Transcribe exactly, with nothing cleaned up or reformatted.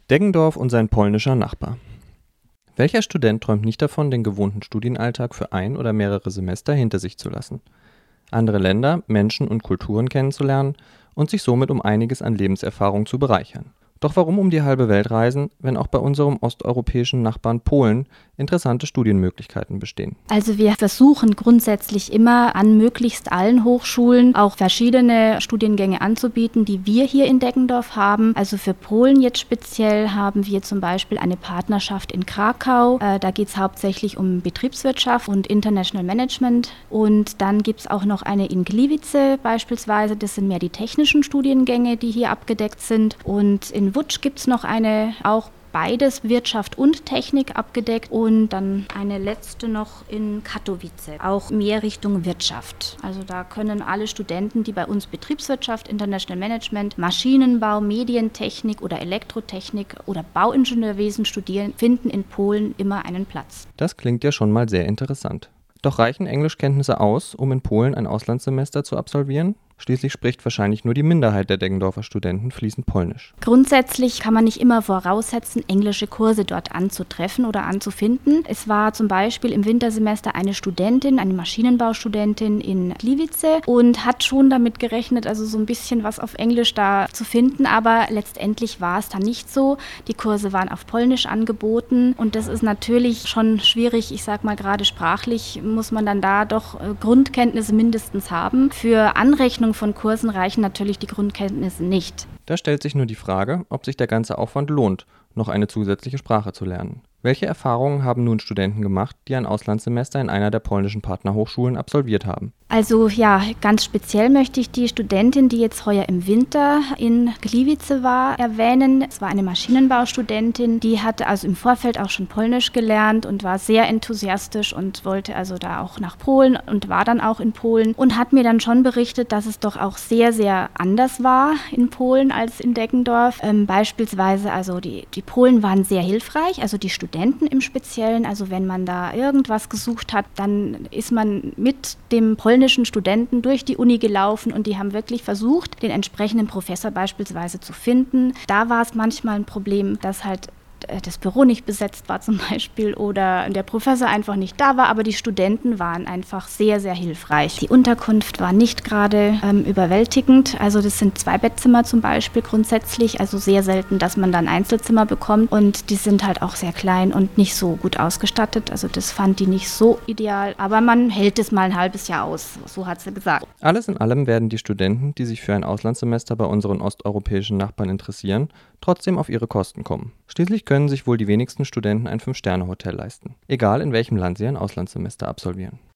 Deggendorf und sein polnischer Nachbar. Welcher Student träumt nicht davon, den gewohnten Studienalltag für ein oder mehrere Semester hinter sich zu lassen, andere Länder, Menschen und Kulturen kennenzulernen und sich somit um einiges an Lebenserfahrung zu bereichern? Doch warum um die halbe Welt reisen, wenn auch bei unserem osteuropäischen Nachbarn Polen interessante Studienmöglichkeiten bestehen? Also wir versuchen grundsätzlich immer an möglichst allen Hochschulen auch verschiedene Studiengänge anzubieten, die wir hier in Deggendorf haben. Also für Polen jetzt speziell haben wir zum Beispiel eine Partnerschaft in Krakau. Äh, da geht es hauptsächlich um Betriebswirtschaft und International Management. Und dann gibt es auch noch eine in Gliwice beispielsweise. Das sind mehr die technischen Studiengänge, die hier abgedeckt sind. Und in Łódź gibt es noch eine, auch beides, Wirtschaft und Technik abgedeckt, und dann eine letzte noch in Katowice, auch mehr Richtung Wirtschaft. Also da können alle Studenten, die bei uns Betriebswirtschaft, International Management, Maschinenbau, Medientechnik oder Elektrotechnik oder Bauingenieurwesen studieren, finden in Polen immer einen Platz. Das klingt ja schon mal sehr interessant. Doch reichen Englischkenntnisse aus, um in Polen ein Auslandssemester zu absolvieren? Schließlich spricht wahrscheinlich nur die Minderheit der Deggendorfer Studenten fließend Polnisch. Grundsätzlich kann man nicht immer voraussetzen, englische Kurse dort anzutreffen oder anzufinden. Es war zum Beispiel im Wintersemester eine Studentin, eine Maschinenbaustudentin in Gliwice, und hat schon damit gerechnet, also so ein bisschen was auf Englisch da zu finden, aber letztendlich war es dann nicht so. Die Kurse waren auf Polnisch angeboten, und das ist natürlich schon schwierig. Ich sag mal, gerade sprachlich muss man dann da doch Grundkenntnisse mindestens haben. Für Anrechnung von Kursen reichen natürlich die Grundkenntnisse nicht. Da stellt sich nur die Frage, ob sich der ganze Aufwand lohnt, noch eine zusätzliche Sprache zu lernen. Welche Erfahrungen haben nun Studenten gemacht, die ein Auslandssemester in einer der polnischen Partnerhochschulen absolviert haben? Also ja, ganz speziell möchte ich die Studentin, die jetzt heuer im Winter in Gliwice war, erwähnen. Es war eine Maschinenbaustudentin, die hatte also im Vorfeld auch schon Polnisch gelernt und war sehr enthusiastisch und wollte also da auch nach Polen und war dann auch in Polen und hat mir dann schon berichtet, dass es doch auch sehr, sehr anders war in Polen als in Deggendorf. Ähm, beispielsweise, also die, die Polen waren sehr hilfreich, also die Studenten im Speziellen. Also wenn man da irgendwas gesucht hat, dann ist man mit dem polnischen Studenten durch die Uni gelaufen, und die haben wirklich versucht, den entsprechenden Professor beispielsweise zu finden. Da war es manchmal ein Problem, dass halt das Büro nicht besetzt war zum Beispiel oder der Professor einfach nicht da war, aber die Studenten waren einfach sehr, sehr hilfreich. Die Unterkunft war nicht gerade ähm, überwältigend, also das sind zwei Bettzimmer zum Beispiel grundsätzlich, also sehr selten, dass man dann Einzelzimmer bekommt, und die sind halt auch sehr klein und nicht so gut ausgestattet, also das fand die nicht so ideal, aber man hält es mal ein halbes Jahr aus, so hat sie gesagt. Alles in allem werden die Studenten, die sich für ein Auslandssemester bei unseren osteuropäischen Nachbarn interessieren, trotzdem auf ihre Kosten kommen. Schließlich können sich wohl die wenigsten Studenten ein Fünf-Sterne-Hotel leisten, egal in welchem Land sie ein Auslandssemester absolvieren.